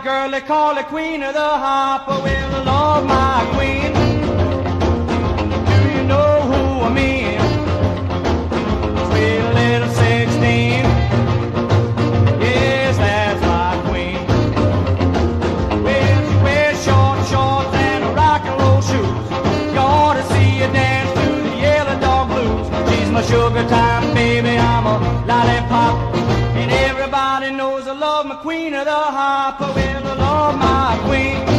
girl they call the queen of the hopper. Well, I love my queen. Do you know who I mean? Sweet little 16. Yes, that's my queen. Well, she wears short shorts and a rock and roll shoes. You ought to see her dance to the Yellow Dog Blues. She's my sugar time baby, I'm a lollipop. And everybody knows I love my queen of the hopper. Well, I love my queen.